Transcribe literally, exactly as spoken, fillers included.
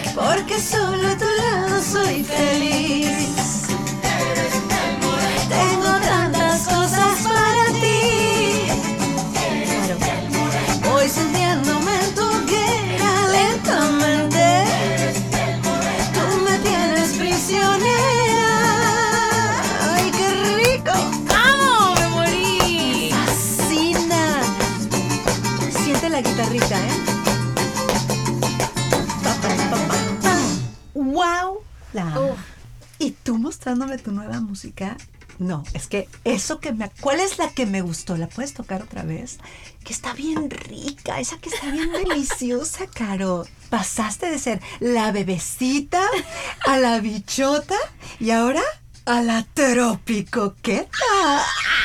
porque solo a tu lado soy feliz. Tengo tantas cosas para ti. Claro. Voy sintiéndome en tu hoguera lentamente. Tú me tienes prisionera. ¡Ay, qué rico! ¡Amo! ¡Me morí! Me fascina. Siente la guitarrita, ¿eh? Pa, pa, pa, pa, pa. ¡Wow! La amo. ¿Y tú mostrándome tu nueva música? No, es que eso que me... ¿Cuál es la que me gustó? ¿La puedes tocar otra vez? Que está bien rica, esa que está bien deliciosa, Caro. Pasaste de ser la bebecita a la bichota y ahora a la tropicoqueta.